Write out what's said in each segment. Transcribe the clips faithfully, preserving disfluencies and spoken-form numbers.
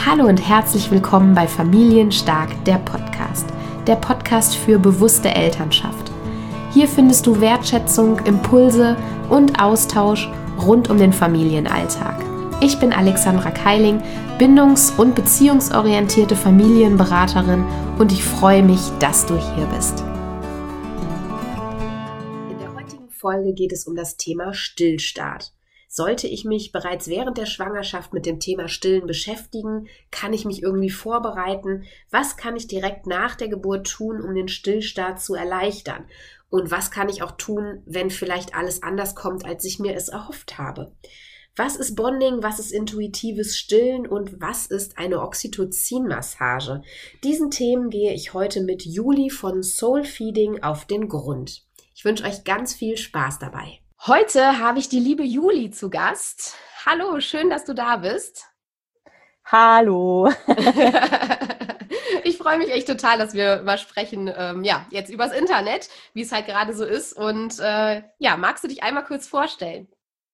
Hallo und herzlich willkommen bei Familienstark, der Podcast. Der Podcast für bewusste Elternschaft. Hier findest du Wertschätzung, Impulse und Austausch rund um den Familienalltag. Ich bin Alexandra Keiling, bindungs- und beziehungsorientierte Familienberaterin und ich freue mich, dass du hier bist. In der heutigen Folge geht es um das Thema Stillstart. Sollte ich mich bereits während der Schwangerschaft mit dem Thema Stillen beschäftigen? Kann ich mich irgendwie vorbereiten? Was kann ich direkt nach der Geburt tun, um den Stillstart zu erleichtern? Und was kann ich auch tun, wenn vielleicht alles anders kommt, als ich mir es erhofft habe? Was ist Bonding? Was ist intuitives Stillen? Und was ist eine Oxytocin-Massage? Diesen Themen gehe ich heute mit Juli von Soul Feeding auf den Grund. Ich wünsche euch ganz viel Spaß dabei. Heute habe ich die liebe Juli zu Gast. Hallo, schön, dass du da bist. Hallo. Ich freue mich echt total, dass wir mal sprechen, ähm, ja, jetzt übers Internet, wie es halt gerade so ist. Und äh, ja, magst du dich einmal kurz vorstellen?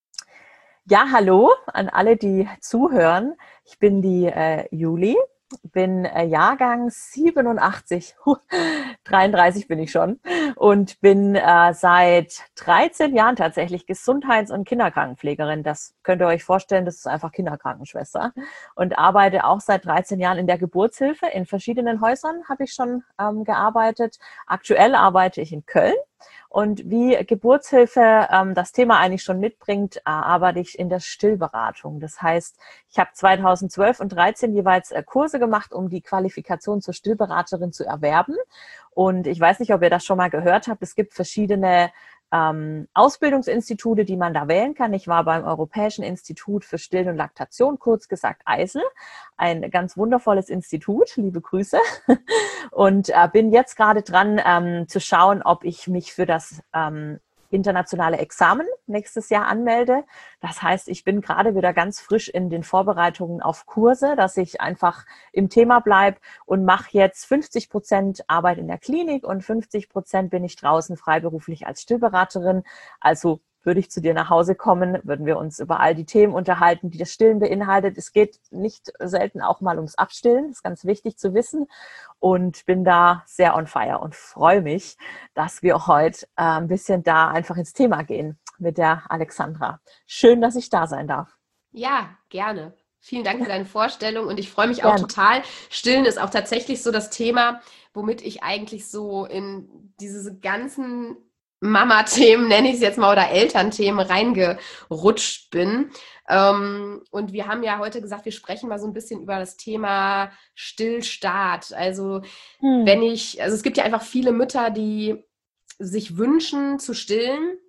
Ja, hallo an alle, die zuhören. Ich bin die äh, Juli, bin äh, Jahrgang siebenundachtzig, huh, dreiunddreißig bin ich schon und bin äh, seit dreizehn Jahren tatsächlich Gesundheits- und Kinderkrankenpflegerin. Das könnt ihr euch vorstellen, das ist einfach Kinderkrankenschwester und arbeite auch seit dreizehn Jahren in der Geburtshilfe. In verschiedenen Häusern habe ich schon ähm, gearbeitet. Aktuell arbeite ich in Köln. Und wie Geburtshilfe ähm, das Thema eigentlich schon mitbringt, äh, arbeite ich in der Stillberatung. Das heißt, ich habe zweitausendzwölf und dreizehn jeweils äh, Kurse gemacht, um die Qualifikation zur Stillberaterin zu erwerben. Und ich weiß nicht, ob ihr das schon mal gehört habt. Es gibt verschiedene ähm, Ausbildungsinstitute, die man da wählen kann. Ich war beim Europäischen Institut für Stillen und Laktation, kurz gesagt E I S L. Ein ganz wundervolles Institut, liebe Grüße. Und äh, bin jetzt gerade dran, ähm, zu schauen, ob ich mich für das ähm, internationale Examen nächstes Jahr anmelde. Das heißt, ich bin gerade wieder ganz frisch in den Vorbereitungen auf Kurse, dass ich einfach im Thema bleibe und mache jetzt fünfzig Prozent Arbeit in der Klinik und fünfzig Prozent bin ich draußen freiberuflich als Stillberaterin. Also würde ich zu dir nach Hause kommen, würden wir uns über all die Themen unterhalten, die das Stillen beinhaltet. Es geht nicht selten auch mal ums Abstillen, das ist ganz wichtig zu wissen. Und bin da sehr on fire und freue mich, dass wir heute äh, ein bisschen da einfach ins Thema gehen mit der Alexandra. Schön, dass ich da sein darf. Ja, gerne. Vielen Dank für deine Vorstellung und ich freue mich auch Gerne. total. Stillen ist auch tatsächlich so das Thema, womit ich eigentlich so in diese ganzen Mama-Themen, nenne ich es jetzt mal, oder Elternthemen reingerutscht bin. Ähm, und wir haben ja heute gesagt, wir sprechen mal so ein bisschen über das Thema Stillstart. Also Hm. wenn ich, also es gibt ja einfach viele Mütter, die sich wünschen zu stillen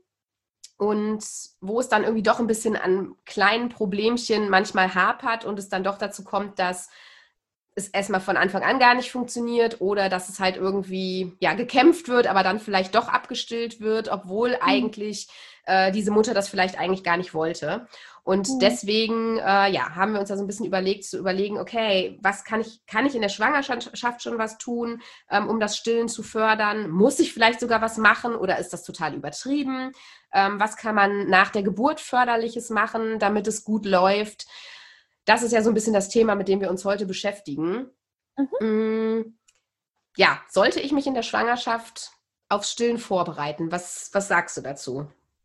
und wo es dann irgendwie doch ein bisschen an kleinen Problemchen manchmal hapert und es dann doch dazu kommt, dass es erstmal von Anfang an gar nicht funktioniert oder dass es halt irgendwie ja gekämpft wird, aber dann vielleicht doch abgestillt wird, obwohl mhm. eigentlich äh, diese Mutter das vielleicht eigentlich gar nicht wollte. Und mhm. deswegen äh, ja, haben wir uns da so ein bisschen überlegt, zu überlegen, okay, was kann ich, kann ich in der Schwangerschaft schon was tun, ähm, um das Stillen zu fördern? Muss ich vielleicht sogar was machen oder ist das total übertrieben? Ähm, was kann man nach der Geburt Förderliches machen, damit es gut läuft? Das ist ja so ein bisschen das Thema, mit dem wir uns heute beschäftigen. Mhm. Ja, sollte ich mich in der Schwangerschaft aufs Stillen vorbereiten? Was, was sagst du dazu?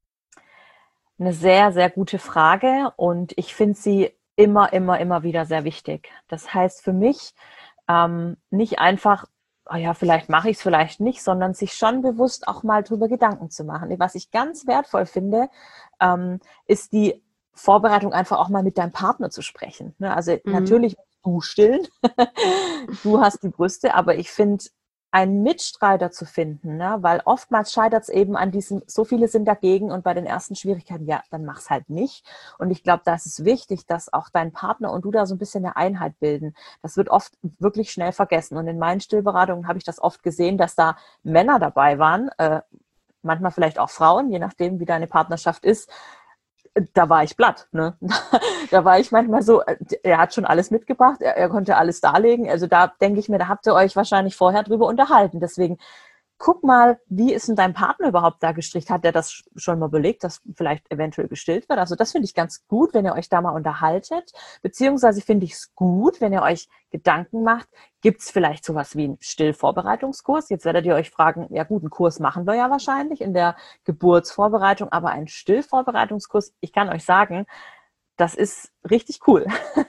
Eine sehr, sehr gute Frage und ich finde sie immer, immer, immer wieder sehr wichtig. Das heißt für mich ähm, nicht einfach, oh ja, vielleicht mache ich es, vielleicht nicht, sondern sich schon bewusst auch mal drüber Gedanken zu machen. Was ich ganz wertvoll finde, ähm, ist die Vorbereitung, einfach auch mal mit deinem Partner zu sprechen. Also mhm. natürlich du stillen, du hast die Brüste, aber ich finde, einen Mitstreiter zu finden, ne? Weil oftmals scheitert es eben an diesem, so viele sind dagegen und bei den ersten Schwierigkeiten, ja, dann mach's halt nicht. Und ich glaube, da ist es wichtig, dass auch dein Partner und du da so ein bisschen eine Einheit bilden. Das wird oft wirklich schnell vergessen. Und in meinen Stillberatungen habe ich das oft gesehen, dass da Männer dabei waren, äh, manchmal vielleicht auch Frauen, je nachdem, wie deine Partnerschaft ist. Da war ich platt, ne? Da war ich manchmal so, er hat schon alles mitgebracht, er, er konnte alles darlegen. Also da denke ich mir, da habt ihr euch wahrscheinlich vorher drüber unterhalten. Deswegen guck mal, wie ist denn dein Partner überhaupt da gestrickt? Hat der das schon mal überlegt, dass vielleicht eventuell gestillt wird? Also das finde ich ganz gut, wenn ihr euch da mal unterhaltet. Beziehungsweise finde ich es gut, wenn ihr euch Gedanken macht, gibt es vielleicht sowas wie einen Stillvorbereitungskurs? Jetzt werdet ihr euch fragen, ja gut, einen Kurs machen wir ja wahrscheinlich in der Geburtsvorbereitung, aber einen Stillvorbereitungskurs, ich kann euch sagen, das ist richtig cool.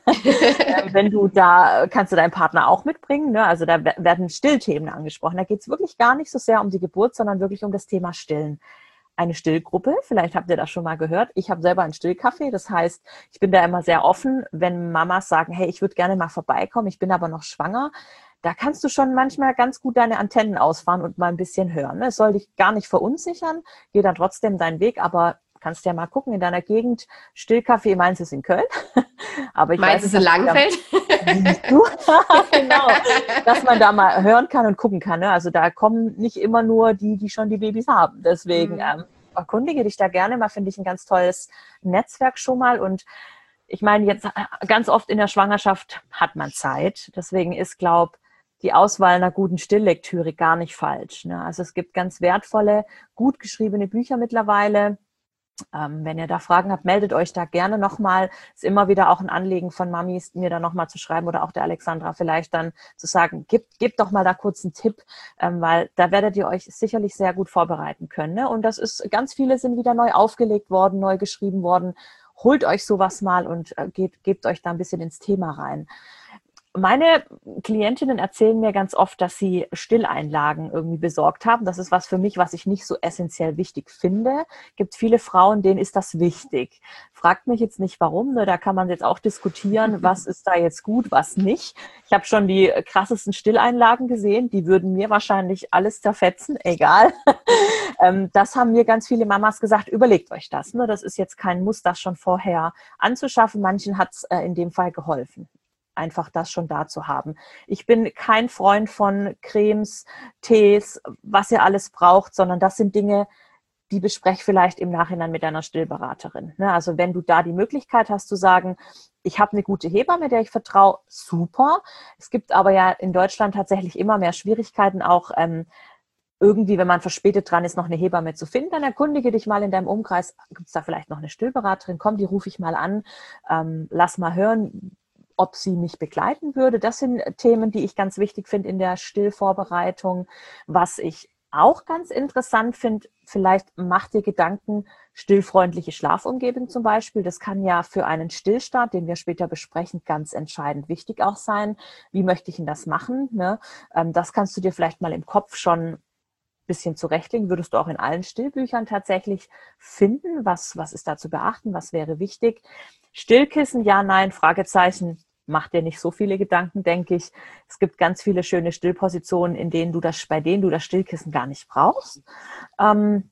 Wenn du da, kannst du deinen Partner auch mitbringen, ne? Also da werden Stillthemen angesprochen. Da geht es wirklich gar nicht so sehr um die Geburt, sondern wirklich um das Thema Stillen. Eine Stillgruppe, vielleicht habt ihr das schon mal gehört. Ich habe selber einen Stillcafé, das heißt, ich bin da immer sehr offen, wenn Mamas sagen, hey, ich würde gerne mal vorbeikommen, ich bin aber noch schwanger. Da kannst du schon manchmal ganz gut deine Antennen ausfahren und mal ein bisschen hören. Es soll dich gar nicht verunsichern, geh dann trotzdem deinen Weg, aber kannst ja mal gucken, in deiner Gegend, Stillcafé, meins ist in Köln. Aber ich meins weiß, ist in Langenfeld. Du? Genau, dass man da mal hören kann und gucken kann. Ne? Also da kommen nicht immer nur die, die schon die Babys haben. Deswegen mhm. ähm, erkundige dich da gerne mal, finde ich ein ganz tolles Netzwerk schon mal. Und ich meine, jetzt ganz oft in der Schwangerschaft hat man Zeit. Deswegen ist, glaube ich, die Auswahl einer guten Stilllektüre gar nicht falsch. Ne? Also es gibt ganz wertvolle, gut geschriebene Bücher mittlerweile. Ähm, wenn ihr da Fragen habt, meldet euch da gerne nochmal. Ist immer wieder auch ein Anliegen von Mamis, mir da nochmal zu schreiben oder auch der Alexandra vielleicht dann zu sagen, gebt, gebt doch mal da kurz einen Tipp, ähm, weil da werdet ihr euch sicherlich sehr gut vorbereiten können. Ne? Und das ist, ganz viele sind wieder neu aufgelegt worden, neu geschrieben worden. Holt euch sowas mal und äh, gebt, gebt euch da ein bisschen ins Thema rein. Meine Klientinnen erzählen mir ganz oft, dass sie Stilleinlagen irgendwie besorgt haben. Das ist was für mich, was ich nicht so essentiell wichtig finde. Es gibt viele Frauen, denen ist das wichtig. Fragt mich jetzt nicht, warum. Ne? Da kann man jetzt auch diskutieren, was ist da jetzt gut, was nicht. Ich habe schon die krassesten Stilleinlagen gesehen. Die würden mir wahrscheinlich alles zerfetzen, egal. Das haben mir ganz viele Mamas gesagt, überlegt euch das. Ne? Das ist jetzt kein Muss, das schon vorher anzuschaffen. Manchen hat es in dem Fall geholfen. Einfach das schon da zu haben. Ich bin kein Freund von Cremes, Tees, was ihr alles braucht, sondern das sind Dinge, die bespreche vielleicht im Nachhinein mit deiner Stillberaterin. Also wenn du da die Möglichkeit hast zu sagen, ich habe eine gute Hebamme, der ich vertraue, super. Es gibt aber ja in Deutschland tatsächlich immer mehr Schwierigkeiten, auch ähm, irgendwie, wenn man verspätet dran ist, noch eine Hebamme zu finden. Dann erkundige dich mal in deinem Umkreis, gibt es da vielleicht noch eine Stillberaterin? Komm, die rufe ich mal an, ähm, lass mal hören, ob sie mich begleiten würde. Das sind Themen, die ich ganz wichtig finde in der Stillvorbereitung. Was ich auch ganz interessant finde, vielleicht macht dir Gedanken, stillfreundliche Schlafumgebung zum Beispiel. Das kann ja für einen Stillstart, den wir später besprechen, ganz entscheidend wichtig auch sein. Wie möchte ich denn das machen? Ne? Das kannst du dir vielleicht mal im Kopf schon bisschen zurechtlegen, würdest du auch in allen Stillbüchern tatsächlich finden. Was, was ist da zu beachten? Was wäre wichtig? Stillkissen, ja, nein, Fragezeichen. Mach dir nicht so viele Gedanken, denke ich. Es gibt ganz viele schöne Stillpositionen, in denen du das, bei denen du das Stillkissen gar nicht brauchst. Ähm,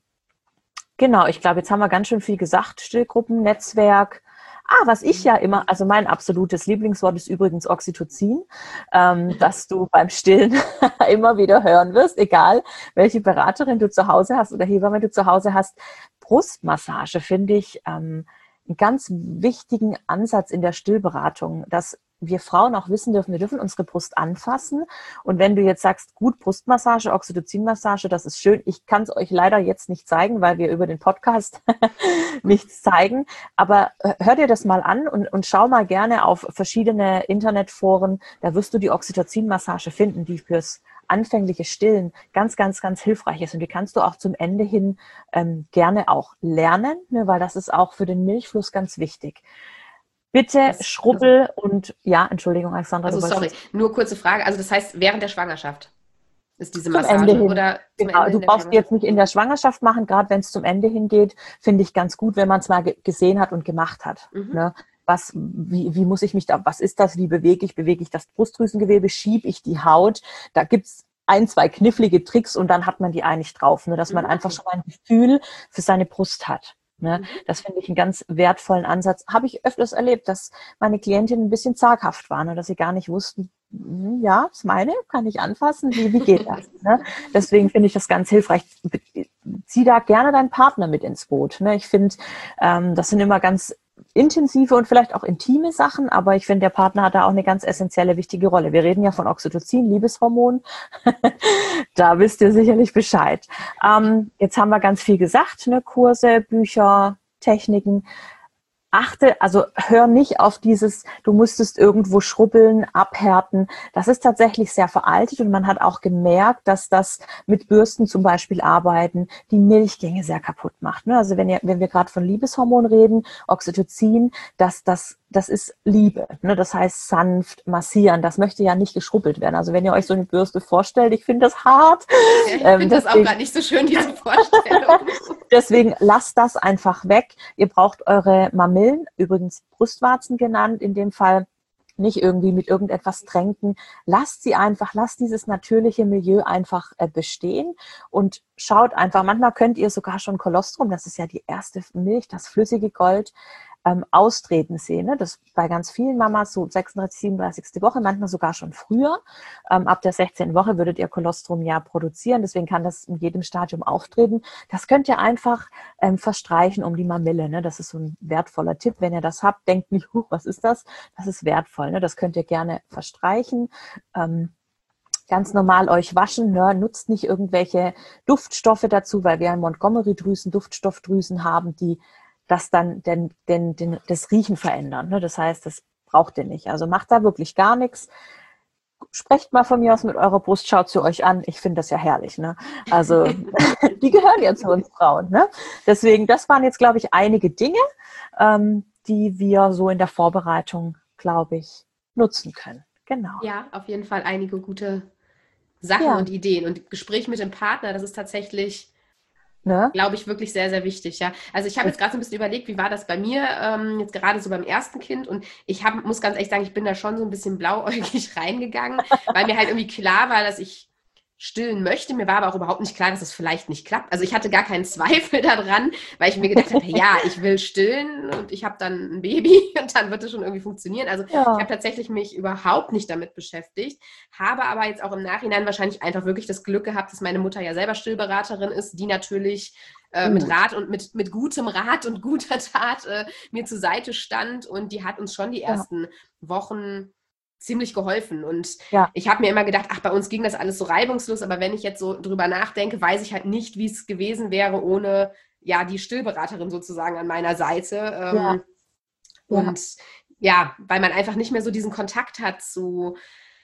genau, ich glaube, jetzt haben wir ganz schön viel gesagt. Stillgruppen, Netzwerk. Ah, was ich ja immer, also mein absolutes Lieblingswort ist übrigens Oxytocin, ähm, dass du beim Stillen immer wieder hören wirst, egal welche Beraterin du zu Hause hast oder Hebamme du zu Hause hast. Brustmassage finde ich ähm, einen ganz wichtigen Ansatz in der Stillberatung, dass wir Frauen auch wissen dürfen, wir dürfen unsere Brust anfassen. Und wenn du jetzt sagst, gut, Brustmassage, Oxytocinmassage, das ist schön. Ich kann es euch leider jetzt nicht zeigen, weil wir über den Podcast nichts zeigen. Aber hör dir das mal an und, und schau mal gerne auf verschiedene Internetforen. Da wirst du die Oxytocinmassage finden, die fürs anfängliche Stillen ganz, ganz, ganz hilfreich ist. Und die kannst du auch zum Ende hin ähm, gerne auch lernen, ne, weil das ist auch für den Milchfluss ganz wichtig. Bitte das, Schrubbel also, und, ja, Entschuldigung, Alexandra. Also sorry, nur kurze Frage. Also das heißt, während der Schwangerschaft ist diese zum Massage? Ende hin. Oder zum genau, Ende du brauchst die jetzt nicht in der Schwangerschaft machen, gerade wenn es zum Ende hingeht, finde ich ganz gut, wenn man es mal ge- gesehen hat und gemacht hat. Mhm. Ne? Was, wie, wie muss ich mich da, was ist das, wie bewege ich, bewege ich das Brustdrüsengewebe, schiebe ich die Haut? Da gibt's ein, zwei knifflige Tricks und dann hat man die eigentlich drauf, ne? Dass man mhm. einfach schon mal ein Gefühl für seine Brust hat. Ne? Mhm. Das finde ich einen ganz wertvollen Ansatz. Habe ich öfters erlebt, dass meine Klientinnen ein bisschen zaghaft waren und dass sie gar nicht wussten, ja, das meine, kann ich anfassen, wie, wie geht das? Ne? Deswegen finde ich das ganz hilfreich. Zieh da gerne deinen Partner mit ins Boot. Ne? Ich finde, ähm, das sind immer ganz intensive und vielleicht auch intime Sachen, aber ich finde, der Partner hat da auch eine ganz essentielle, wichtige Rolle. Wir reden ja von Oxytocin, Liebeshormon. Da wisst ihr sicherlich Bescheid. Ähm, jetzt haben wir ganz viel gesagt, ne? Kurse, Bücher, Techniken. Achte, also hör nicht auf dieses, du musstest irgendwo schrubbeln, abhärten. Das ist tatsächlich sehr veraltet und man hat auch gemerkt, dass das mit Bürsten zum Beispiel arbeiten, die Milchgänge sehr kaputt macht. Also wenn, ihr, wenn wir gerade von Liebeshormon reden, Oxytocin, das, das, das ist Liebe. Das heißt sanft massieren. Das möchte ja nicht geschrubbelt werden. Also wenn ihr euch so eine Bürste vorstellt, ich finde das hart. Ja, ich ähm, finde das auch gerade nicht so schön, diese Vorstellung. Deswegen lasst das einfach weg. Ihr braucht eure Mamillen, übrigens Brustwarzen genannt, in dem Fall nicht irgendwie mit irgendetwas tränken. Lasst sie einfach, lasst dieses natürliche Milieu einfach äh, bestehen und schaut einfach, manchmal könnt ihr sogar schon Kolostrum, das ist ja die erste Milch, das flüssige Gold, ähm, austreten sehen. Ne? Das bei ganz vielen Mamas so sechsunddreißigste, siebenunddreißigste Woche, manchmal sogar schon früher. Ähm, ab der sechzehnten Woche würdet ihr Kolostrum ja produzieren, deswegen kann das in jedem Stadium auftreten. Das könnt ihr einfach ähm, verstreichen um die Mamille. Ne? Das ist so ein wertvoller Tipp. Wenn ihr das habt, denkt nicht, huh, was ist das? Das ist wertvoll. Ne? Das könnt ihr gerne verstreichen. Ähm, ganz normal euch waschen, ne? Nutzt nicht irgendwelche Duftstoffe dazu, weil wir in Montgomery-Drüsen Duftstoffdrüsen haben, die das dann den, den, den, das Riechen verändern. Ne? Das heißt, das braucht ihr nicht. Also macht da wirklich gar nichts. Sprecht mal von mir aus mit eurer Brust, schaut sie euch an. Ich finde das ja herrlich. Ne? Also die gehören ja zu uns Frauen. Ne? Deswegen, das waren jetzt, glaube ich, einige Dinge, ähm, die wir so in der Vorbereitung, glaube ich, nutzen können. Genau. Ja, auf jeden Fall einige gute Sachen ja. und Ideen. Und Gespräch mit dem Partner, das ist tatsächlich... Ne? Glaube ich, wirklich sehr, sehr wichtig, ja. Also ich habe jetzt gerade so ein bisschen überlegt, wie war das bei mir, ähm, jetzt gerade so beim ersten Kind und ich hab, muss ganz ehrlich sagen, ich bin da schon so ein bisschen blauäugig reingegangen, weil mir halt irgendwie klar war, dass ich stillen möchte. Mir war aber auch überhaupt nicht klar, dass das vielleicht nicht klappt. Also ich hatte gar keinen Zweifel daran, weil ich mir gedacht habe, ja, ich will stillen und ich habe dann ein Baby und dann wird es schon irgendwie funktionieren. Also ja. ich habe tatsächlich mich überhaupt nicht damit beschäftigt, habe aber jetzt auch im Nachhinein wahrscheinlich einfach wirklich das Glück gehabt, dass meine Mutter ja selber Stillberaterin ist, die natürlich äh, mit Rat und mit, mit gutem Rat und guter Tat äh, mir zur Seite stand und die hat uns schon die ersten ja. Wochen ziemlich geholfen und ja. ich habe mir immer gedacht, ach, bei uns ging das alles so reibungslos, aber wenn ich jetzt so drüber nachdenke, weiß ich halt nicht, wie es gewesen wäre ohne ja die Stillberaterin sozusagen an meiner Seite ähm, ja. und ja. ja, weil man einfach nicht mehr so diesen Kontakt hat zu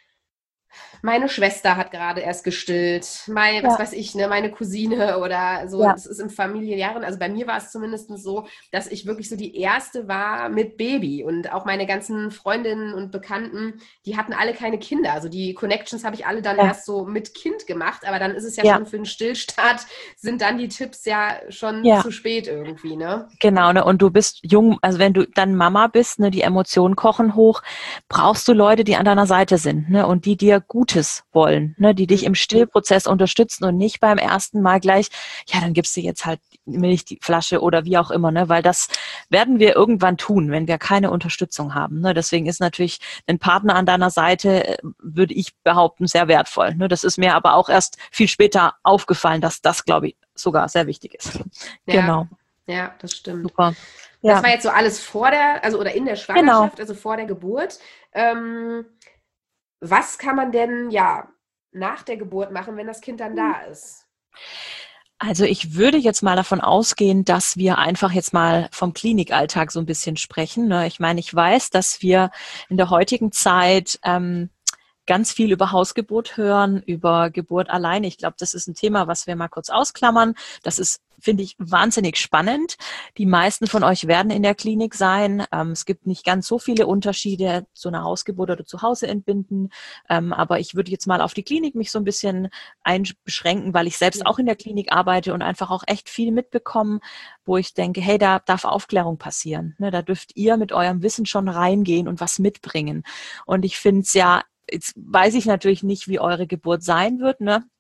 meine Schwester hat gerade erst gestillt, mein, was ja. weiß ich, ne, meine Cousine oder so, ja. das ist im familiären, also bei mir war es zumindest so, dass ich wirklich so die Erste war mit Baby und auch meine ganzen Freundinnen und Bekannten, die hatten alle keine Kinder, also die Connections habe ich alle dann ja. erst so mit Kind gemacht, aber dann ist es ja, ja. schon für den Stillstart, sind dann die Tipps ja schon ja. zu spät irgendwie, ne? Genau, ne, und du bist jung, also wenn du dann Mama bist, ne, die Emotionen kochen hoch, brauchst du Leute, die an deiner Seite sind, ne, und die dir Gutes wollen, ne, die dich im Stillprozess unterstützen und nicht beim ersten Mal gleich, ja, dann gibst du jetzt halt Milch, die Flasche oder wie auch immer, ne, weil das werden wir irgendwann tun, wenn wir keine Unterstützung haben, ne, deswegen ist natürlich ein Partner an deiner Seite, würde ich behaupten, sehr wertvoll, ne, das ist mir aber auch erst viel später aufgefallen, dass das, glaube ich, sogar sehr wichtig ist. Ja, genau. Ja, das stimmt. Super. Das Ja. war jetzt so alles vor der, also oder in der Schwangerschaft, genau. also vor der Geburt. Ähm, Was kann man denn ja nach der Geburt machen, wenn das Kind dann da ist? Also ich würde jetzt mal davon ausgehen, dass wir einfach jetzt mal vom Klinikalltag so ein bisschen sprechen. Ich meine, ich weiß, dass wir in der heutigen Zeit ähm, ganz viel über Hausgeburt hören, über Geburt alleine. Ich glaube, das ist ein Thema, was wir mal kurz ausklammern. Das ist, finde ich, wahnsinnig spannend. Die meisten von euch werden in der Klinik sein. Ähm, es gibt nicht ganz so viele Unterschiede zu einer Hausgeburt oder zu Hause entbinden. Ähm, aber ich würde jetzt mal auf die Klinik mich so ein bisschen einbeschränken, weil ich selbst auch in der Klinik arbeite und einfach auch echt viel mitbekomme, wo ich denke, hey, da darf Aufklärung passieren. Ne, da dürft ihr mit eurem Wissen schon reingehen und was mitbringen. Und ich finde es ja, jetzt weiß ich natürlich nicht, wie eure Geburt sein wird, ne?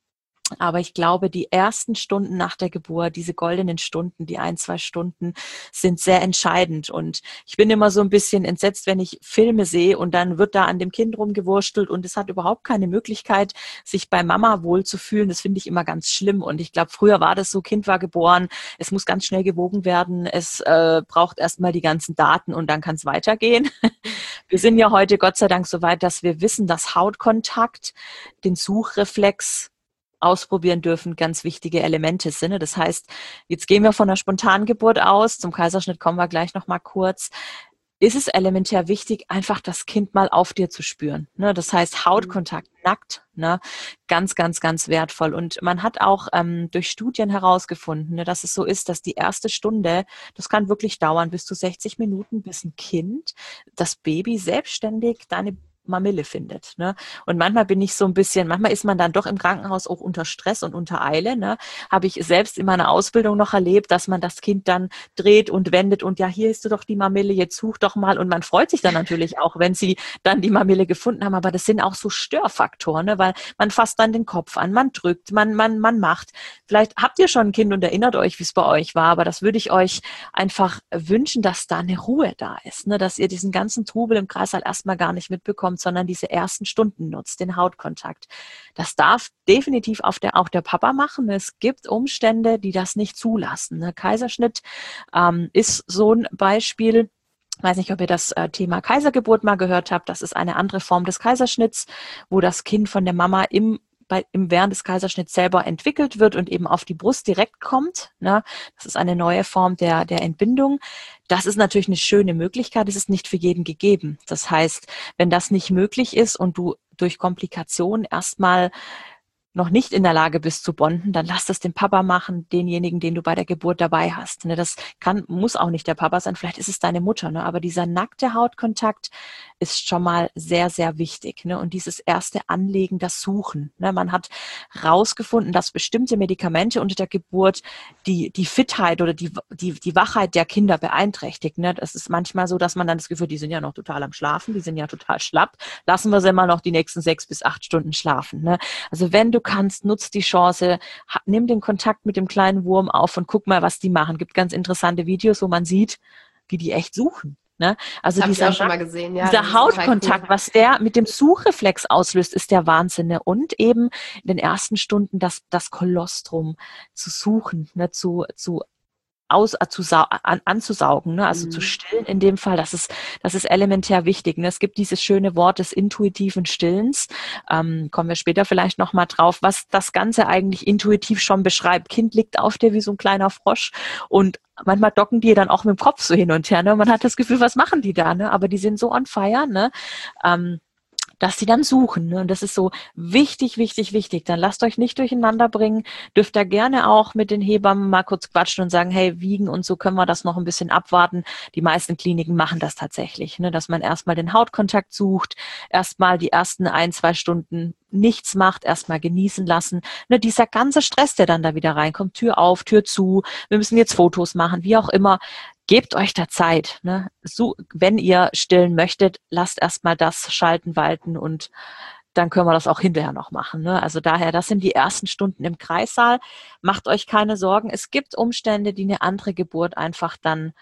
Aber ich glaube, die ersten Stunden nach der Geburt, diese goldenen Stunden, die ein, zwei Stunden, sind sehr entscheidend. Und ich bin immer so ein bisschen entsetzt, wenn ich Filme sehe und dann wird da an dem Kind rumgewurstelt und es hat überhaupt keine Möglichkeit, sich bei Mama wohlzufühlen. Das finde ich immer ganz schlimm. Und ich glaube, früher war das so, Kind war geboren, es muss ganz schnell gewogen werden, es äh, braucht erstmal die ganzen Daten und dann kann es weitergehen. Wir sind ja heute Gott sei Dank so weit, dass wir wissen, dass Hautkontakt, den Suchreflex ausprobieren dürfen, ganz wichtige Elemente sind. Das heißt, jetzt gehen wir von einer Spontangeburt aus, zum Kaiserschnitt kommen wir gleich noch mal kurz. Ist es elementär wichtig, einfach das Kind mal auf dir zu spüren. Ne? Das heißt, Hautkontakt, nackt, ne? Ganz, ganz, ganz wertvoll. Und man hat auch ähm, durch Studien herausgefunden, ne, dass es so ist, dass die erste Stunde, das kann wirklich dauern, bis zu sechzig Minuten, bis ein Kind, das Baby selbstständig deine Mamille findet. Ne? Und manchmal bin ich so ein bisschen, manchmal ist man dann doch im Krankenhaus auch unter Stress und unter Eile. Ne? Habe ich selbst in meiner Ausbildung noch erlebt, dass man das Kind dann dreht und wendet und ja, hier ist du doch die Mamille, jetzt such doch mal. Und man freut sich dann natürlich auch, wenn sie dann die Mamille gefunden haben. Aber das sind auch so Störfaktoren, ne? Weil man fasst dann den Kopf an, man drückt, man, man, man macht. Vielleicht habt ihr schon ein Kind und erinnert euch, wie es bei euch war. Aber das würde ich euch einfach wünschen, dass da eine Ruhe da ist, ne? Dass ihr diesen ganzen Trubel im Kreißsaal erstmal gar nicht mitbekommt, sondern diese ersten Stunden nutzt, den Hautkontakt. Das darf definitiv auf der, auch der Papa machen. Es gibt Umstände, die das nicht zulassen. Ne? Kaiserschnitt ähm, ist so ein Beispiel. Ich weiß nicht, ob ihr das äh, Thema Kaisergeburt mal gehört habt. Das ist eine andere Form des Kaiserschnitts, wo das Kind von der Mama im Bei, im während des Kaiserschnitts selber entwickelt wird und eben auf die Brust direkt kommt. Ne? Das ist eine neue Form der, der Entbindung. Das ist natürlich eine schöne Möglichkeit. Es ist nicht für jeden gegeben. Das heißt, wenn das nicht möglich ist und du durch Komplikationen erstmal noch nicht in der Lage bist zu bonden, dann lass das den Papa machen, denjenigen, den du bei der Geburt dabei hast. Ne? Das kann, muss auch nicht der Papa sein, vielleicht ist es deine Mutter, ne? Aber dieser nackte Hautkontakt ist schon mal sehr, sehr wichtig. Ne? Und dieses erste Anlegen, das Suchen. Ne? Man hat rausgefunden, dass bestimmte Medikamente unter der Geburt die, die Fitheit oder die, die, die Wachheit der Kinder beeinträchtigt. Ne? Das ist manchmal so, dass man dann das Gefühl, die sind ja noch total am Schlafen, die sind ja total schlapp, lassen wir sie mal noch die nächsten sechs bis acht Stunden schlafen. Ne? Also wenn du kannst, nutzt die Chance, nimm den Kontakt mit dem kleinen Wurm auf und guck mal, was die machen. Gibt ganz interessante Videos, wo man sieht, wie die echt suchen. Ne? Also dieser, ich auch schon mal gesehen. Ja, dieser Hautkontakt, cool. Was der mit dem Suchreflex auslöst, ist der Wahnsinn. Ne? Und eben in den ersten Stunden das, das Kolostrum zu suchen, ne? zu, zu aus, zu an, anzusaugen, ne? Also mhm. zu stillen in dem Fall, das ist, das ist elementär wichtig. Ne? Es gibt dieses schöne Wort des intuitiven Stillens, ähm, kommen wir später vielleicht nochmal drauf, was das Ganze eigentlich intuitiv schon beschreibt. Kind liegt auf dir wie so ein kleiner Frosch und manchmal docken die dann auch mit dem Kopf so hin und her. Ne? Man hat das Gefühl, was machen die da? Ne? Aber die sind so on fire, ne? Ähm, dass sie dann suchen. Ne? Und das ist so wichtig, wichtig, wichtig. Dann lasst euch nicht durcheinander bringen. Dürft ihr gerne auch mit den Hebammen mal kurz quatschen und sagen, hey, wiegen und so können wir das noch ein bisschen abwarten. Die meisten Kliniken machen das tatsächlich, ne? Dass man erstmal den Hautkontakt sucht, erstmal die ersten ein, zwei Stunden nichts macht, erstmal genießen lassen. Ne? Dieser ganze Stress, der dann da wieder reinkommt, Tür auf, Tür zu, wir müssen jetzt Fotos machen, wie auch immer. Gebt euch da Zeit. Ne? So, wenn ihr stillen möchtet, lasst erstmal das schalten, walten und dann können wir das auch hinterher noch machen. Ne? Also daher, das sind die ersten Stunden im Kreissaal. Macht euch keine Sorgen. Es gibt Umstände, die eine andere Geburt einfach dann,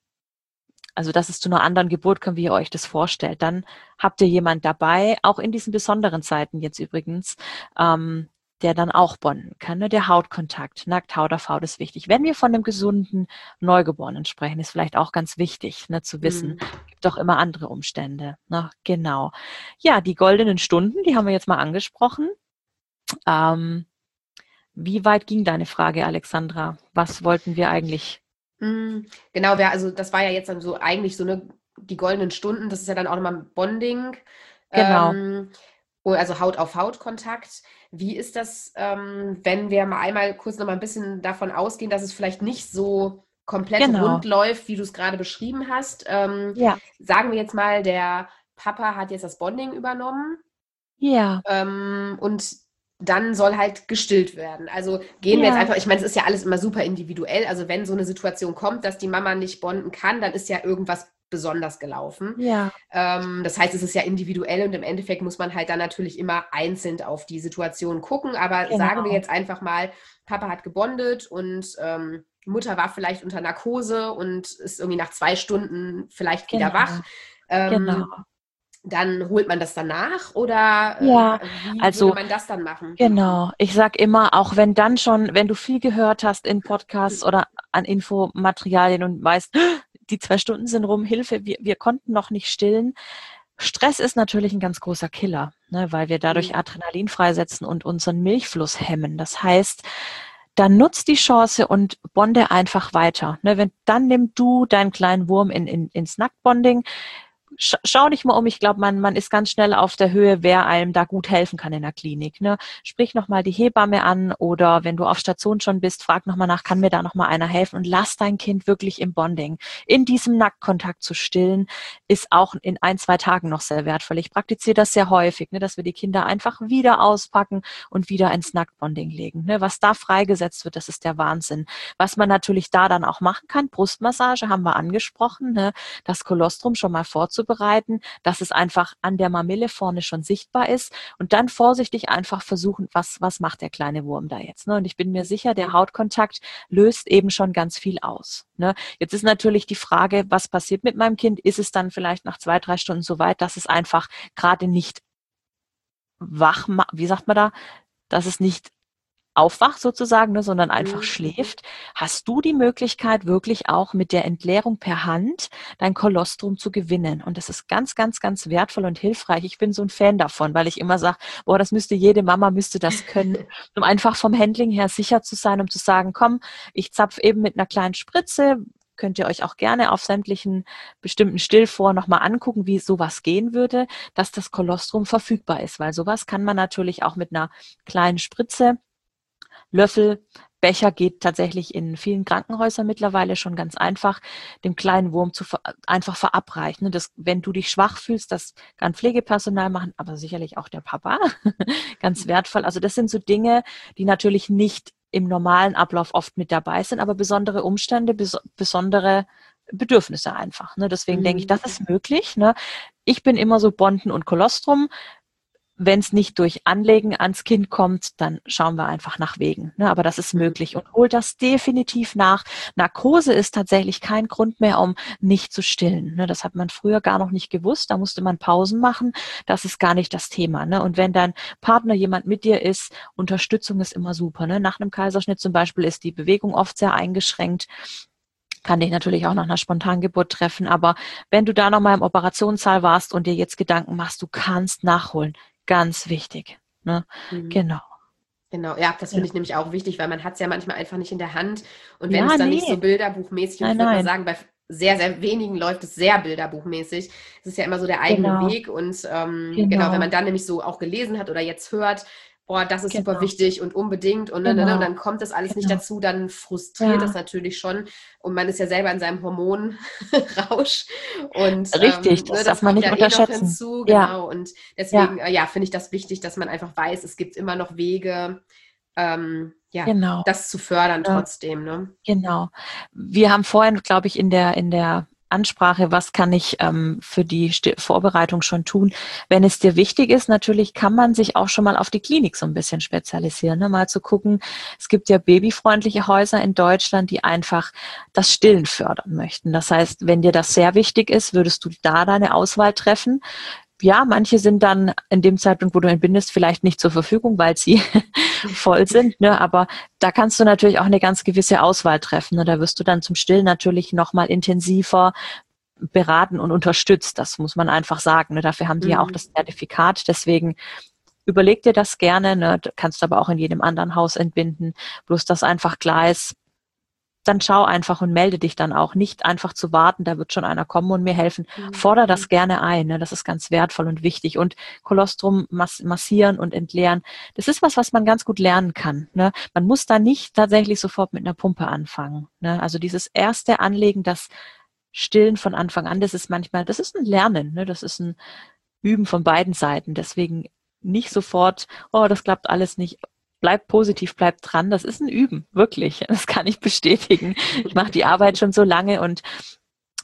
also dass es zu einer anderen Geburt kommt, wie ihr euch das vorstellt. Dann habt ihr jemand dabei, auch in diesen besonderen Zeiten jetzt übrigens, ähm, der dann auch bonden kann. Ne? Der Hautkontakt, nackt Haut auf Haut ist wichtig. Wenn wir von einem gesunden Neugeborenen sprechen, ist vielleicht auch ganz wichtig, ne, zu wissen, mhm. gibt doch immer andere Umstände. Ne? Genau. Ja, die goldenen Stunden, die haben wir jetzt mal angesprochen. Ähm, wie weit ging deine Frage, Alexandra? Was wollten wir eigentlich? Mhm. Genau, ja, also das war ja jetzt dann so eigentlich so eine, die goldenen Stunden, das ist ja dann auch nochmal ein Bonding. Genau. Ähm, also Haut-auf-Haut-Kontakt. Wie ist das, ähm, wenn wir mal einmal kurz noch mal ein bisschen davon ausgehen, dass es vielleicht nicht so komplett genau. rund läuft, wie du es gerade beschrieben hast? Ähm, ja. Sagen wir jetzt mal, der Papa hat jetzt das Bonding übernommen. Ja. Ähm, und dann soll halt gestillt werden. Also gehen wir ja. jetzt einfach, ich meine, es ist ja alles immer super individuell. Also wenn so eine Situation kommt, dass die Mama nicht bonden kann, dann ist ja irgendwas besonders gelaufen. Ja. Ähm, das heißt, es ist ja individuell und im Endeffekt muss man halt dann natürlich immer einzeln auf die Situation gucken. Aber Genau. sagen wir jetzt einfach mal, Papa hat gebondet und ähm, Mutter war vielleicht unter Narkose und ist irgendwie nach zwei Stunden vielleicht Genau. wieder wach. Ähm, Genau. Dann holt man das danach oder Ja, äh, wie also würde man das dann machen? genau. Ich sag immer, auch wenn dann schon, wenn du viel gehört hast in Podcasts oder an Infomaterialien und weißt, die zwei Stunden sind rum, Hilfe, wir, wir konnten noch nicht stillen. Stress ist natürlich ein ganz großer Killer, ne, weil wir dadurch Mhm. Adrenalin freisetzen und unseren Milchfluss hemmen. Das heißt, dann nutzt die Chance und bonde einfach weiter. Ne, wenn, dann nimm du deinen kleinen Wurm in, in, ins Nacktbonding. Sch- Schau dich mal um. Ich glaube, man, man ist ganz schnell auf der Höhe, wer einem da gut helfen kann in der Klinik. Ne? Sprich nochmal die Hebamme an oder wenn du auf Station schon bist, frag nochmal nach, kann mir da nochmal einer helfen und lass dein Kind wirklich im Bonding. In diesem Nacktkontakt zu stillen, ist auch in ein, zwei Tagen noch sehr wertvoll. Ich praktiziere das sehr häufig, ne, dass wir die Kinder einfach wieder auspacken und wieder ins Nacktbonding legen. Ne? Was da freigesetzt wird, das ist der Wahnsinn. Was man natürlich da dann auch machen kann, Brustmassage haben wir angesprochen, ne? Das Kolostrum schon mal vorzubereiten, dass es einfach an der Mamille vorne schon sichtbar ist und dann vorsichtig einfach versuchen, was, was macht der kleine Wurm da jetzt. Ne? Und ich bin mir sicher, der Hautkontakt löst eben schon ganz viel aus. Ne? Jetzt ist natürlich die Frage, was passiert mit meinem Kind? Ist es dann vielleicht nach zwei, drei Stunden so weit, dass es einfach gerade nicht wach, ma- wie sagt man da, dass es nicht aufwacht sozusagen, ne, sondern einfach Mhm. schläft, hast du die Möglichkeit, wirklich auch mit der Entleerung per Hand dein Kolostrum zu gewinnen. Und das ist ganz, ganz, ganz wertvoll und hilfreich. Ich bin so ein Fan davon, weil ich immer sage, boah, das müsste jede Mama, müsste das können, um einfach vom Handling her sicher zu sein, um zu sagen, komm, ich zapf eben mit einer kleinen Spritze, könnt ihr euch auch gerne auf sämtlichen bestimmten Stillforen nochmal angucken, wie sowas gehen würde, dass das Kolostrum verfügbar ist, weil sowas kann man natürlich auch mit einer kleinen Spritze, Löffel, Becher geht tatsächlich in vielen Krankenhäusern mittlerweile schon ganz einfach, dem kleinen Wurm zu ver einfach verabreichen. Das, wenn du dich schwach fühlst, das kann Pflegepersonal machen, aber sicherlich auch der Papa. Ganz wertvoll. Also das sind so Dinge, die natürlich nicht im normalen Ablauf oft mit dabei sind, aber besondere Umstände, bes besondere Bedürfnisse einfach. Ne? Deswegen denke ich, Mhm. das ist möglich. Ne? Ich bin immer so Bonden und Kolostrum. Wenn es nicht durch Anlegen ans Kind kommt, dann schauen wir einfach nach Wegen. Ne? Aber das ist möglich und holt das definitiv nach. Narkose ist tatsächlich kein Grund mehr, um nicht zu stillen. Ne? Das hat man früher gar noch nicht gewusst. Da musste man Pausen machen. Das ist gar nicht das Thema. Ne? Und wenn dein Partner jemand mit dir ist, Unterstützung ist immer super. Ne? Nach einem Kaiserschnitt zum Beispiel ist die Bewegung oft sehr eingeschränkt. Kann dich natürlich auch nach einer Spontangeburt treffen. Aber wenn du da nochmal im Operationssaal warst und dir jetzt Gedanken machst, du kannst nachholen. Ganz wichtig. Ne? Mhm. Genau. Genau, ja, das Ja. finde ich nämlich auch wichtig, weil man hat es ja manchmal einfach nicht in der Hand. Und wenn Ja, es dann nee. nicht so bilderbuchmäßig, und Nein, ich würde mal nein. sagen, bei sehr, sehr wenigen läuft es sehr bilderbuchmäßig. Es ist ja immer so der eigene Genau. Weg. Und ähm, Genau. genau, wenn man dann nämlich so auch gelesen hat oder jetzt hört, boah, das ist super Genau. wichtig und unbedingt und, ne, ne, ne, und Genau. dann kommt das alles nicht Genau. dazu, dann frustriert das Ja. natürlich schon. Und man ist ja selber in seinem Hormonrausch. Und Richtig, ähm, das ne, darf das man kommt nicht ja eh noch unterschätzen. hinzu. Ja, Genau. Und ja, deswegen, äh, ja, finde ich das wichtig, dass man einfach weiß, es gibt immer noch Wege, ähm, ja, genau. das zu fördern Ja, trotzdem, ne? genau. Wir haben vorhin, glaube ich, in der, in der Ansprache, was kann ich ähm, für die Sti- Vorbereitung schon tun? Wenn es dir wichtig ist, natürlich kann man sich auch schon mal auf die Klinik so ein bisschen spezialisieren, ne? Mal zu gucken, es gibt ja babyfreundliche Häuser in Deutschland, die einfach das Stillen fördern möchten. Das heißt, wenn dir das sehr wichtig ist, würdest du da deine Auswahl treffen. Ja, manche sind dann in dem Zeitpunkt, wo du entbindest, vielleicht nicht zur Verfügung, weil sie voll sind, ne? Aber da kannst du natürlich auch eine ganz gewisse Auswahl treffen. Ne? Da wirst du dann zum Stillen natürlich nochmal intensiver beraten und unterstützt. Das muss man einfach sagen. Ne? Dafür haben die ja auch Mhm. das Zertifikat. Deswegen überleg dir das gerne. Ne? Du kannst aber auch in jedem anderen Haus entbinden. Bloß das einfach klar ist, dann schau einfach und melde dich dann auch. Nicht einfach zu warten, da wird schon einer kommen und mir helfen. Mhm. Forder das gerne ein, ne? Das ist ganz wertvoll und wichtig. Und Kolostrum mass massieren und entleeren, das ist was, was man ganz gut lernen kann. Ne? Man muss da nicht tatsächlich sofort mit einer Pumpe anfangen. Ne? Also dieses erste Anlegen, das Stillen von Anfang an, das ist manchmal, das ist ein Lernen, ne? Das ist ein Üben von beiden Seiten. Deswegen nicht sofort, oh, das klappt alles nicht. Bleib positiv, bleib dran. Das ist ein Üben, wirklich. Das kann ich bestätigen. Ich mache die Arbeit schon so lange und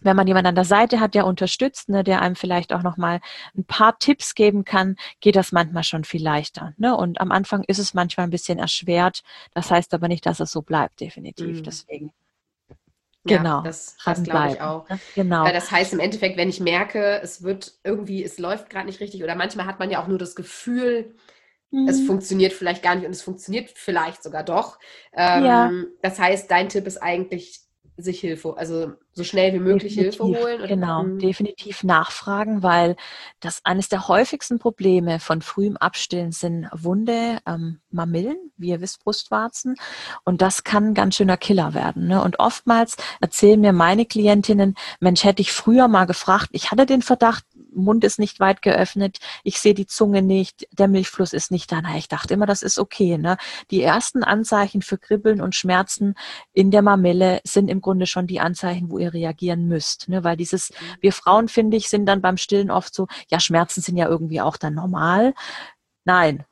wenn man jemanden an der Seite hat, der unterstützt, ne, der einem vielleicht auch nochmal ein paar Tipps geben kann, geht das manchmal schon viel leichter. Ne? Und am Anfang ist es manchmal ein bisschen erschwert. Das heißt aber nicht, dass es so bleibt, definitiv. Mhm. Deswegen, Ja, genau, das, das glaube ich dranbleiben. auch. Ne? Genau. Äh, Das heißt im Endeffekt, wenn ich merke, es wird irgendwie, es läuft gerade nicht richtig oder manchmal hat man ja auch nur das Gefühl, es Mhm. funktioniert vielleicht gar nicht und es funktioniert vielleicht sogar doch. Ja, Ähm, das heißt, dein Tipp ist eigentlich, sich Hilfe, also so schnell wie möglich Hilfe definitiv, holen. Und, genau, mm, definitiv nachfragen, weil das eines der häufigsten Probleme von frühem Abstillen sind wunde ähm, Mamillen, wie ihr wisst, Brustwarzen. Und das kann ein ganz schöner Killer werden. Ne? Und oftmals erzählen mir meine Klientinnen, Mensch, hätte ich früher mal gefragt, ich hatte den Verdacht, Mund ist nicht weit geöffnet, ich sehe die Zunge nicht, der Milchfluss ist nicht da. Na, ich dachte immer, das ist okay. Ne? Die ersten Anzeichen für Kribbeln und Schmerzen in der Mamille sind im Grunde schon die Anzeichen, wo ihr reagieren müsst. Ne? Weil dieses, wir Frauen, finde ich, sind dann beim Stillen oft so, ja, Schmerzen sind ja irgendwie auch dann normal. Nein.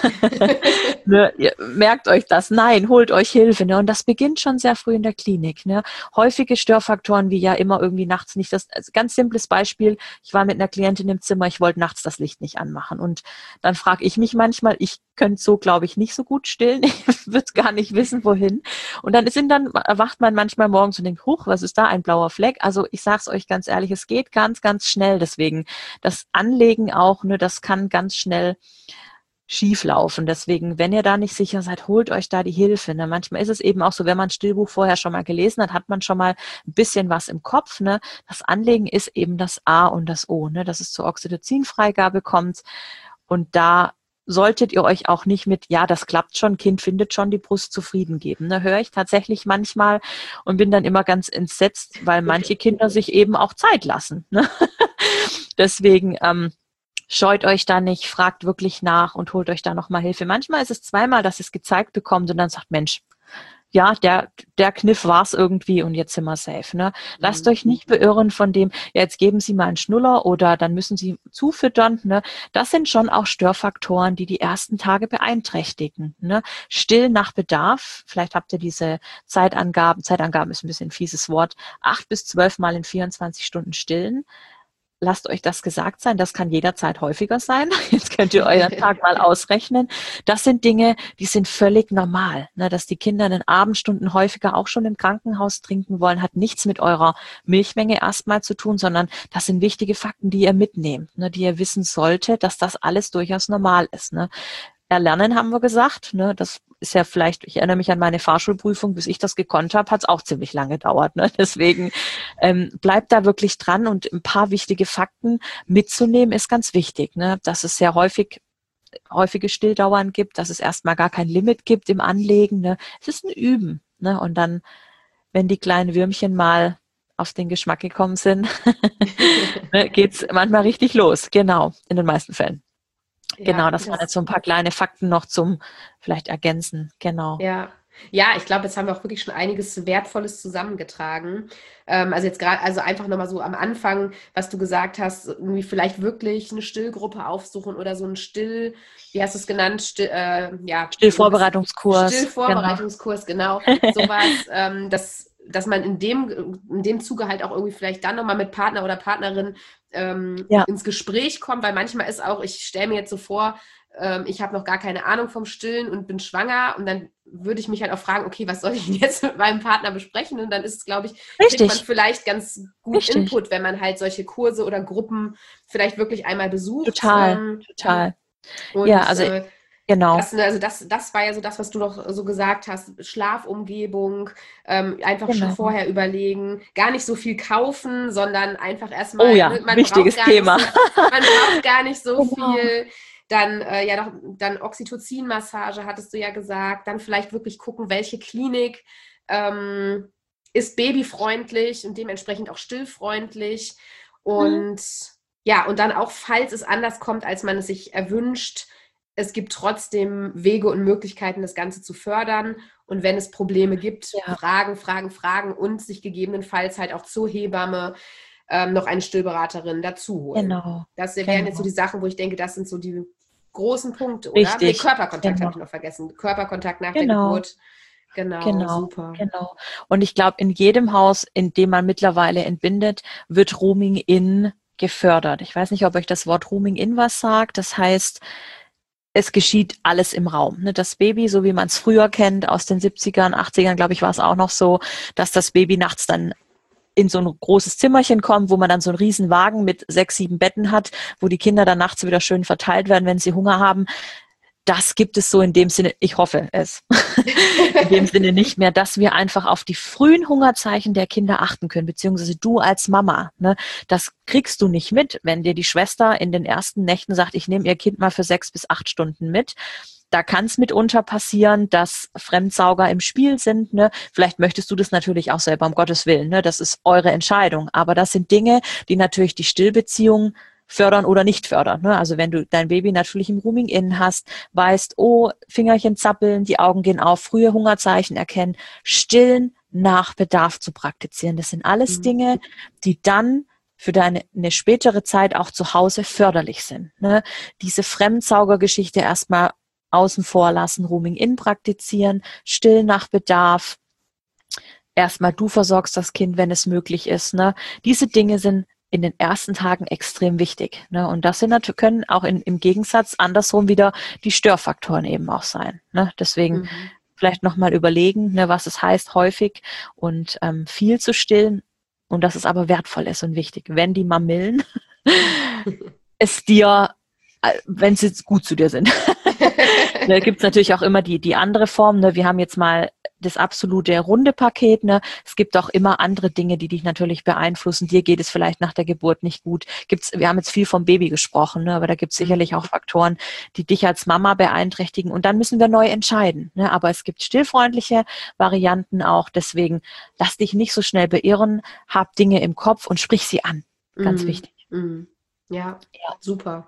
Ne, ihr merkt euch das. Nein, holt euch Hilfe. Ne? Und das beginnt schon sehr früh in der Klinik. Ne? Häufige Störfaktoren, wie ja immer irgendwie nachts nicht das, also ganz simples Beispiel. Ich war mit einer Klientin im Zimmer, ich wollte nachts das Licht nicht anmachen. Und dann frage ich mich manchmal, ich könnte so, glaube ich, nicht so gut stillen. Ich würde gar nicht wissen, wohin. Und dann sind dann, erwacht man manchmal morgens und denkt, huch, was ist da, ein blauer Fleck? Also ich sage es euch ganz ehrlich, es geht ganz, ganz schnell. Deswegen das Anlegen auch, ne, das kann ganz schnell schief laufen. Deswegen, wenn ihr da nicht sicher seid, holt euch da die Hilfe. Ne? Manchmal ist es eben auch so, wenn man ein Stillbuch vorher schon mal gelesen hat, hat man schon mal ein bisschen was im Kopf. Ne? Das Anlegen ist eben das A und das O, ne? Dass es zur Oxytocinfreigabe kommt. Und da solltet ihr euch auch nicht mit, ja, das klappt schon, Kind findet schon die Brust zufrieden geben. Ne? Höre ich tatsächlich manchmal und bin dann immer ganz entsetzt, weil manche Kinder sich eben auch Zeit lassen. Ne? Deswegen, ähm, scheut euch da nicht, fragt wirklich nach und holt euch da nochmal Hilfe. Manchmal ist es zweimal, dass ihr es gezeigt bekommt und dann sagt, Mensch, ja, der, der Kniff war's irgendwie und jetzt sind wir safe. Ne? Lasst mm, euch nicht beirren von dem, ja, jetzt geben Sie mal einen Schnuller oder dann müssen Sie zufüttern. Ne? Das sind schon auch Störfaktoren, die die ersten Tage beeinträchtigen. Ne? Still nach Bedarf, vielleicht habt ihr diese Zeitangaben, Zeitangaben ist ein bisschen ein fieses Wort, acht bis zwölf Mal in vierundzwanzig Stunden stillen. Lasst euch das gesagt sein, das kann jederzeit häufiger sein. Jetzt könnt ihr euren Tag mal ausrechnen. Das sind Dinge, die sind völlig normal. Ne, dass die Kinder in den Abendstunden häufiger auch schon im Krankenhaus trinken wollen, hat nichts mit eurer Milchmenge erstmal zu tun, sondern das sind wichtige Fakten, die ihr mitnehmt, ne, die ihr wissen solltet, dass das alles durchaus normal ist. Ne. Erlernen haben wir gesagt, ne, das ist ja vielleicht, ich erinnere mich an meine Fahrschulprüfung, bis ich das gekonnt habe, hat es auch ziemlich lange gedauert. Ne? Deswegen ähm, bleibt da wirklich dran und ein paar wichtige Fakten mitzunehmen ist ganz wichtig, ne? Dass es sehr häufig häufige Stilldauern gibt, dass es erstmal gar kein Limit gibt im Anlegen. Ne? Es ist ein Üben. Ne? Und dann, wenn die kleinen Würmchen mal auf den Geschmack gekommen sind, ne, geht's manchmal richtig los. Genau, in den meisten Fällen. ja, Genau, das waren jetzt das, so ein paar kleine Fakten noch zum vielleicht ergänzen. Genau. ja. Ja, ich glaube, jetzt haben wir auch wirklich schon einiges Wertvolles zusammengetragen. Ähm, also jetzt gerade, also einfach nochmal so am Anfang, was du gesagt hast, irgendwie vielleicht wirklich eine Stillgruppe aufsuchen oder so ein Still, wie hast du es genannt? Still, äh, ja, so ein bisschen Stillvorbereitungskurs. Genau. Stillvorbereitungskurs, genau, sowas, ähm, dass, dass man in dem, in dem Zuge halt auch irgendwie vielleicht dann nochmal mit Partner oder Partnerin ähm, Ja, ins Gespräch kommt, weil manchmal ist auch, ich stelle mir jetzt so vor, ähm, ich habe noch gar keine Ahnung vom Stillen und bin schwanger und dann würde ich mich halt auch fragen, okay, was soll ich denn jetzt mit meinem Partner besprechen? Und dann ist es, glaube ich, kriegt man richtig, vielleicht ganz gut richtig. Input, wenn man halt solche Kurse oder Gruppen vielleicht wirklich einmal besucht. Total, Ähm, total. Ja, und also äh, genau, das, ne, also das, das war ja so das, was du noch so gesagt hast. Schlafumgebung, ähm, einfach schon genau. vorher überlegen, gar nicht so viel kaufen, sondern einfach Oh erstmal, ja, ne, man braucht wichtiges gar nicht Thema. so, man braucht gar nicht so Genau. viel. Dann, äh, ja, noch, dann Oxytocin-Massage, hattest du ja gesagt. Dann vielleicht wirklich gucken, welche Klinik ähm, ist babyfreundlich und dementsprechend auch stillfreundlich. Mhm. Und ja, und dann auch, falls es anders kommt, als man es sich erwünscht, es gibt trotzdem Wege und Möglichkeiten, das Ganze zu fördern. Und wenn es Probleme gibt, Ja, fragen, fragen, fragen und sich gegebenenfalls halt auch zur Hebamme ähm, noch eine Stillberaterin dazu holen. genau, Das wären jetzt so genau. die Sachen, wo ich denke, das sind so die großen Punkte, oder? Nee, Richtig, Körperkontakt habe genau, ich noch vergessen. Körperkontakt nach der genau. Geburt. Genau, Genau, super. genau. Und ich glaube, in jedem Haus, in dem man mittlerweile entbindet, wird Rooming In gefördert. Ich weiß nicht, ob euch das Wort Rooming In was sagt. Das heißt, es geschieht alles im Raum. Ne? Das Baby, so wie man es früher kennt, aus den siebzigern, achtzigern, glaube ich, war es auch noch so, dass das Baby nachts dann in so ein großes Zimmerchen kommt, wo man dann so einen riesen Wagen mit sechs, sieben Betten hat, wo die Kinder dann nachts wieder schön verteilt werden, wenn sie Hunger haben. Das gibt es so in dem Sinne, ich hoffe es, in dem Sinne nicht mehr, dass wir einfach auf die frühen Hungerzeichen der Kinder achten können, beziehungsweise du als Mama. Ne? Das kriegst du nicht mit, wenn dir die Schwester in den ersten Nächten sagt, ich nehme ihr Kind mal für sechs bis acht Stunden mit. Da kann es mitunter passieren, dass Fremdsauger im Spiel sind. Ne? Vielleicht möchtest du das natürlich auch selber, um Gottes Willen. Ne? Das ist eure Entscheidung. Aber das sind Dinge, die natürlich die Stillbeziehung fördern oder nicht fördern. Ne? Also wenn du dein Baby natürlich im Rooming-In hast, weißt, oh, Fingerchen zappeln, die Augen gehen auf, frühe Hungerzeichen erkennen, stillen nach Bedarf zu praktizieren. Das sind alles Mhm. Dinge, die dann für deine eine spätere Zeit auch zu Hause förderlich sind. Ne? Diese Fremdsaugergeschichte erstmal außen vor lassen, Rooming-In praktizieren, still nach Bedarf. Erstmal du versorgst das Kind, wenn es möglich ist. Ne? Diese Dinge sind in den ersten Tagen extrem wichtig. Ne? Und das sind natürlich, können auch in, im Gegensatz andersrum wieder die Störfaktoren eben auch sein. Ne? Deswegen Mhm. vielleicht nochmal überlegen, ne, was es heißt, häufig und ähm, viel zu stillen und dass es aber wertvoll ist und wichtig. Wenn die Mamillen es dir, äh, wenn sie gut zu dir sind. Da gibt es natürlich auch immer die, die andere Form. Ne? Wir haben jetzt mal das absolute runde Paket. Ne? Es gibt auch immer andere Dinge, die dich natürlich beeinflussen. Dir geht es vielleicht nach der Geburt nicht gut. Gibt's, wir haben jetzt viel vom Baby gesprochen, ne? Aber da gibt es sicherlich auch Faktoren, die dich als Mama beeinträchtigen. Und dann müssen wir neu entscheiden. Ne? Aber es gibt stillfreundliche Varianten auch. Deswegen lass dich nicht so schnell beirren. Hab Dinge im Kopf und sprich sie an. Ganz Mhm. wichtig. Mhm. Ja, Ja. super.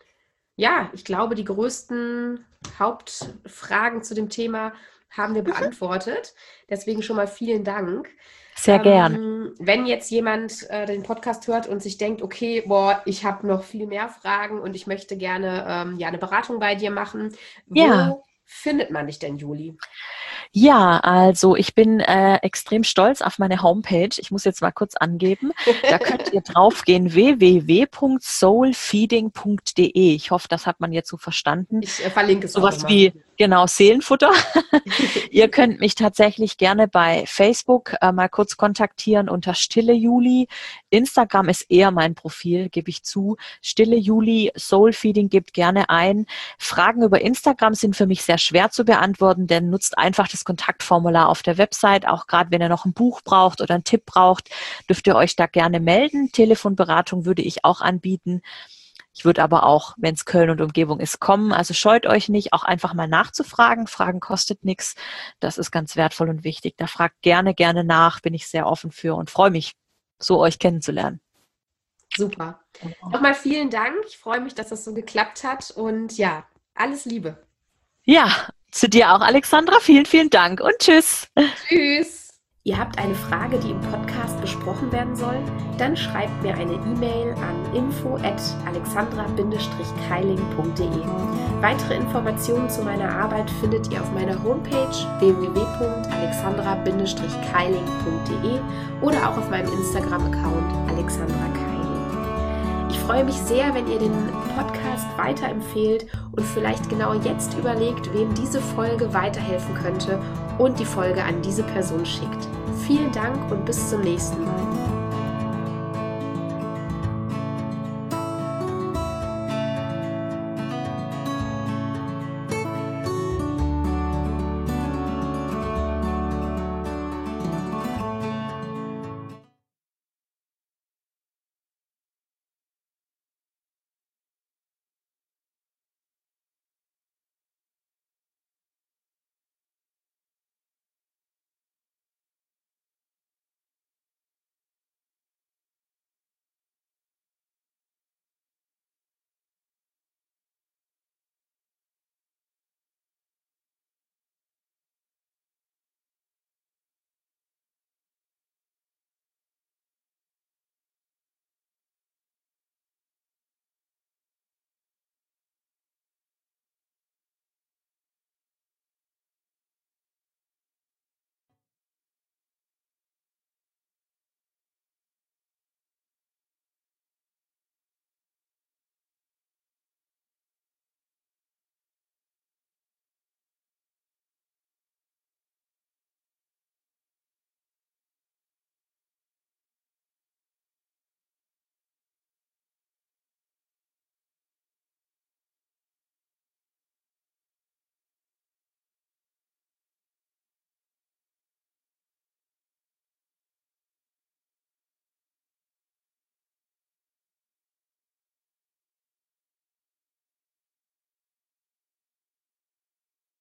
Ja, ich glaube, die größten Hauptfragen zu dem Thema haben wir beantwortet. Deswegen schon mal vielen Dank. Sehr gern. Ähm, wenn jetzt jemand äh, den Podcast hört und sich denkt, okay, boah, ich habe noch viel mehr Fragen und ich möchte gerne ähm, ja, eine Beratung bei dir machen, wo Ja. findet man dich denn, Juli? Ja, also ich bin äh, extrem stolz auf meine Homepage. Ich muss jetzt mal kurz angeben. Da könnt ihr draufgehen, w w w punkt soulfeeding punkt d e. Ich hoffe, das hat man jetzt so verstanden. Ich äh, verlinke es auch Sowas nochmal. wie, genau, Seelenfutter. Ihr könnt mich tatsächlich gerne bei Facebook äh, mal kurz kontaktieren unter Stille Juli. Instagram ist eher mein Profil, gebe ich zu. Stille Juli, Soulfeeding, gebt gerne ein. Fragen über Instagram sind für mich sehr schwer zu beantworten, denn nutzt einfach das Kontaktformular auf der Website. Auch gerade wenn ihr noch ein Buch braucht oder einen Tipp braucht, dürft ihr euch da gerne melden. Telefonberatung würde ich auch anbieten. Ich würde aber auch, wenn es Köln und Umgebung ist, kommen. Also scheut euch nicht, auch einfach mal nachzufragen. Fragen kostet nichts. Das ist ganz wertvoll und wichtig. Da fragt gerne, gerne nach. Bin ich sehr offen für und freue mich, so euch kennenzulernen. Super. Nochmal vielen Dank. Ich freue mich, dass das so geklappt hat. Und ja, alles Liebe. Ja, zu dir auch, Alexandra. Vielen, vielen Dank und tschüss. Tschüss. Ihr habt eine Frage, die im Podcast besprochen werden soll? Dann schreibt mir eine E-Mail an info at alexandra keiling punkt de. Weitere Informationen zu meiner Arbeit findet ihr auf meiner Homepage w w w punkt alexandra keiling punkt de oder auch auf meinem Instagram-Account Alexandra Keiling. Ich freue mich sehr, wenn ihr den Podcast weiterempfehlt und vielleicht genau jetzt überlegt, wem diese Folge weiterhelfen könnte und die Folge an diese Person schickt. Vielen Dank und bis zum nächsten Mal.